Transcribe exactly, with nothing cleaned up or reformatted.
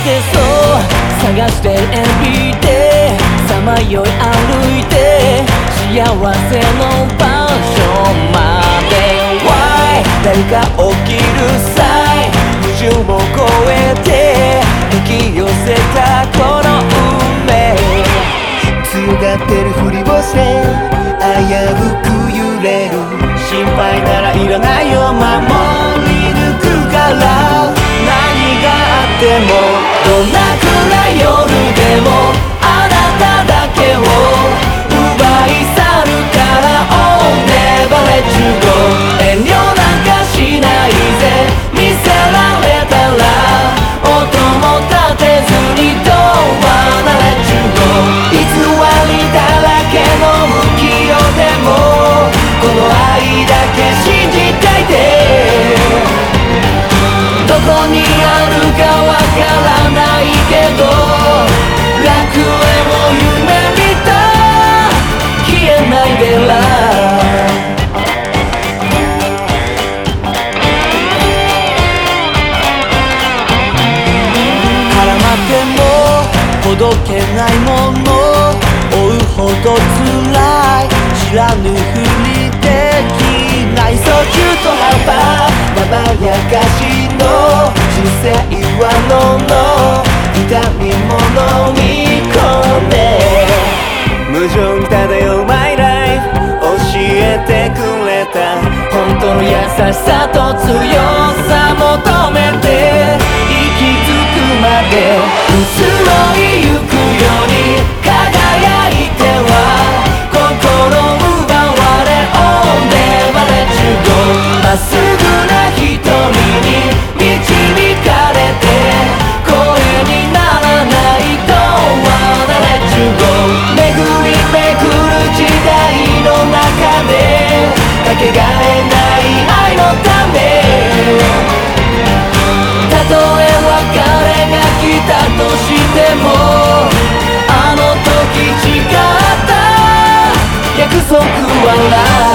てそう探して エムビー でさまよい歩いて幸せの場所まで Why 誰か起きる際矛盾も超えて引き寄せたこの運命強がってるふりをして危うく揺れる心配ならいらないよ守り抜くから何があってもどんな暗い夜でもあなただけを奪い去るから Oh never let you go 遠慮なんかしないぜ見せられたら音も立てずに Don't wanna let you go 偽りだらけの不器用でもこの愛だけ信じたいでどこにあるかわからないけど楽園を夢見た消えないでら絡まってもほどけないもの追うほど辛い知らぬふりできない So cute とハバまばやかしの人生はのの痛みも飲み込んで矛盾漂う My life 教えてくれた本当の優しさと強さ求めて息づくまで移ろいゆくように輝いては心奪われ Oh never let you go まっすぐな瞳に導かれて声にならない Don't wanna let you go 巡り巡る時代の中でかけがえない愛のためたとえ別れが来たとしてもあの時誓った約束はない